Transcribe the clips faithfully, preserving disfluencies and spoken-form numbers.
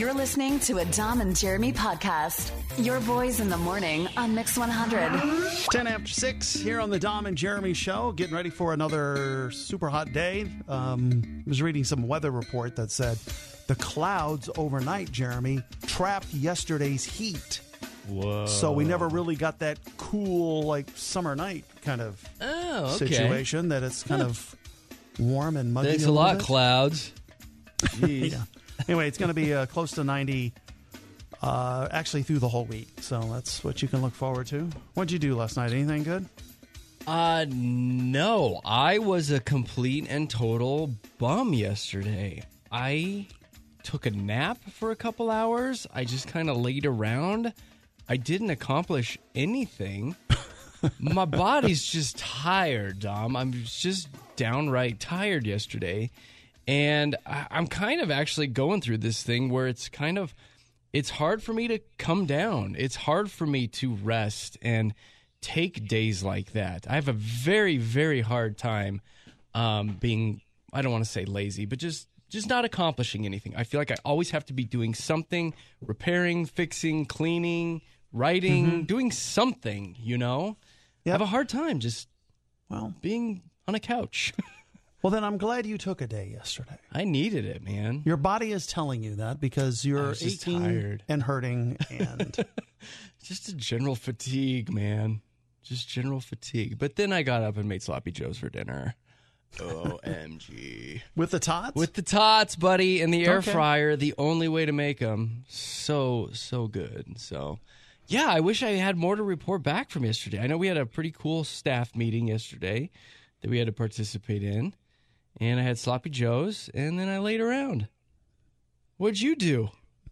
You're listening to a Dom and Jeremy podcast. Your boys in the morning on Mix one hundred. ten after six here on the Dom and Jeremy show. Getting ready for another super hot day. Um, I was reading some weather report that said the clouds overnight, Jeremy, trapped yesterday's heat. Whoa. So we never really got that cool, like, summer night kind of oh, okay. situation that it's kind huh. of warm and muggy. Thanks a, a lot, bit. clouds. Jeez. Yeah. Anyway, it's going to be uh, close to ninety uh, actually through the whole week. So that's what you can look forward to. What'd you do last night? Anything good? Uh, no. I was a complete and total bum yesterday. I took a nap for a couple hours. I just kind of laid around. I didn't accomplish anything. My body's just tired, Dom. I'm just downright tired yesterday. And I'm kind of actually going through this thing where it's kind of, it's hard for me to come down. It's hard for me to rest and take days like that. I have a very, very hard time um, being, I don't want to say lazy, but just, just not accomplishing anything. I feel like I always have to be doing something, repairing, fixing, cleaning, writing, mm-hmm. doing something, you know? Yep. I have a hard time just, well, being on a couch. Well, then I'm glad you took a day yesterday. I needed it, man. Your body is telling you that because you're aching tired. and hurting and... Just a general fatigue, man. Just general fatigue. But then I got up and made Sloppy Joes for dinner. O M G. With the tots? With the tots, buddy, in the air okay. fryer. The only way to make them. So, so good. So, yeah, I wish I had more to report back from yesterday. I know we had a pretty cool staff meeting yesterday that we had to participate in. And I had Sloppy Joes, and then I laid around. What'd you do?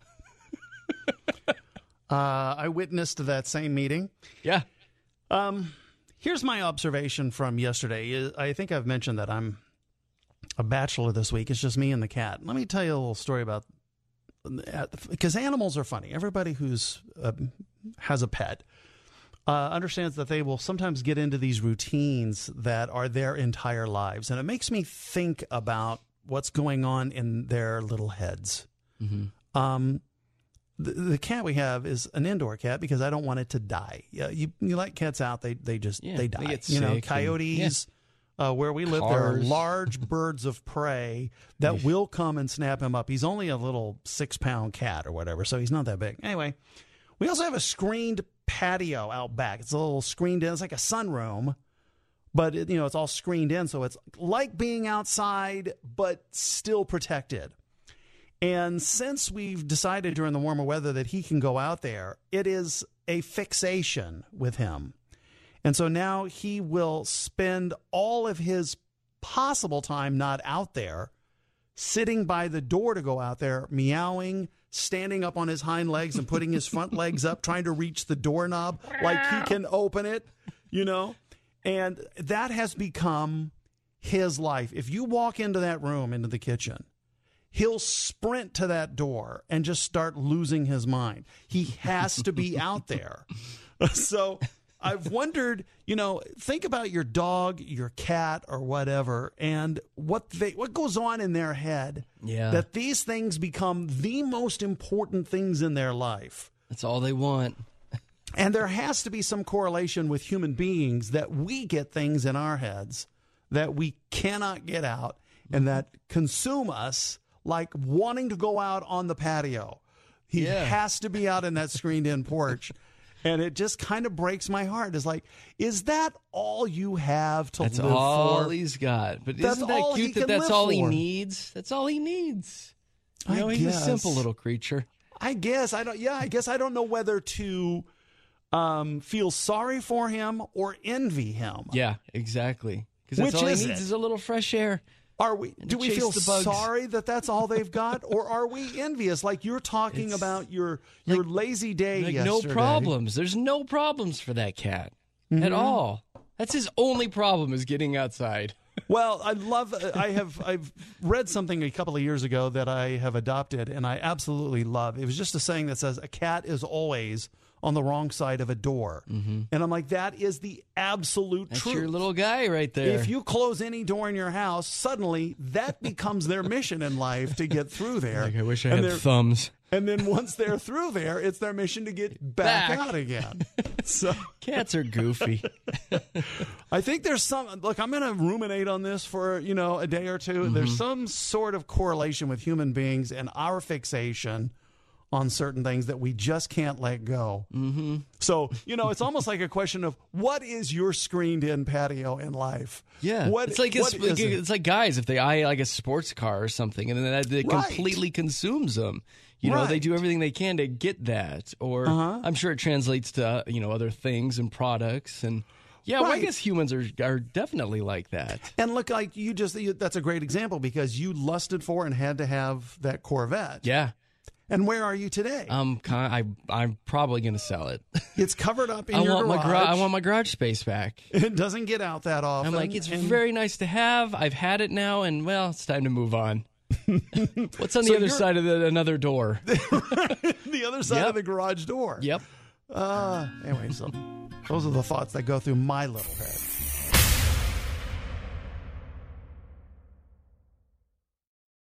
uh, I witnessed that same meeting. Yeah. Um, here's my observation from yesterday. I think I've mentioned that I'm a bachelor this week. It's just me and the cat. Let me tell you a little story about, because animals are funny. Everybody who's uh, has a pet Uh, understands that they will sometimes get into these routines that are their entire lives. And it makes me think about what's going on in their little heads. Mm-hmm. Um, the, the cat we have is an indoor cat because I don't want it to die. Yeah, you, you let cats out, they they just, yeah, they die. They get you know, sick coyotes, and, yeah. uh, where we live, Cars. there are large birds of prey that will come and snap him up. He's only a little six-pound cat or whatever, so he's not that big. Anyway, we also have a screened patio out back. It's a little screened in. It's like a sunroom, but it, you know, it's all screened in. So it's like being outside, but still protected. And since we've decided during the warmer weather that he can go out there, it is a fixation with him. And so now he will spend all of his possible time not out there, sitting by the door to go out there, meowing, standing up on his hind legs and putting his front legs up, trying to reach the doorknob like he can open it, you know? And that has become his life. If you walk into that room, into the kitchen, he'll sprint to that door and just start losing his mind. He has to be out there. So I've wondered, you know, think about your dog, your cat, or whatever, and what they what goes on in their head. Yeah. That these things become the most important things in their life. That's all they want. And there has to be some correlation with human beings that we get things in our heads that we cannot get out and that consume us, like wanting to go out on the patio. He yeah. has to be out in that screened-in porch. And it just kind of breaks my heart. It's like, is that all you have to that's live for? That's all he's got. But that's isn't that cute that that's all for. he needs? That's all he needs. You know, I he's guess. a simple little creature. I guess. I don't. Yeah, I guess I don't know whether to um, feel sorry for him or envy him. Yeah, exactly. Because that's Which all he is needs it? is a little fresh air. Are we? Do we feel sorry that that's all they've got, or are we envious? Like you're talking It's about your your like, lazy day like yesterday. No problems. There's no problems for that cat mm-hmm. at all. That's his only problem is getting outside. Well, I love. I have. I've read something a couple of years ago that I have adopted, and I absolutely love. It was just a saying that says, "A cat is always on the wrong side of a door. Mm-hmm. And I'm like, that is the absolute That's truth. your little guy right there. If you close any door in your house, suddenly that becomes their mission in life to get through there. Like, I wish I and had thumbs. And then once they're through there, it's their mission to get back, Back. out again. So Cats are goofy. I think there's some, look, I'm going to ruminate on this for, you know, a day or two. Mm-hmm. There's some sort of correlation with human beings and our fixation on certain things that we just can't let go. Mm-hmm. So, you know, it's almost like a question of what is your screened-in patio in life? Yeah, what, it's like what it's, like, it? it's like guys if they eye like a sports car or something, and then that, it Right. completely consumes them. You know, Right. they do everything they can to get that, or Uh-huh. I'm sure it translates to you know other things and products, and yeah, well, I Right. guess humans are are definitely like that. And look, like you just, you, that's a great example because you lusted for and had to have that Corvette. Yeah, And where are you today? um, kind I I'm probably gonna sell it. It's covered up in I your want my garage. garage. I want my garage space back. It doesn't get out that often. I'm like, it's and- very nice to have. I've had it now, and well, it's time to move on. What's on So the other you're- side of the, another door? the other side Yep. of the garage door. Yep. Uh, anyway, so those are the thoughts that go through my little head.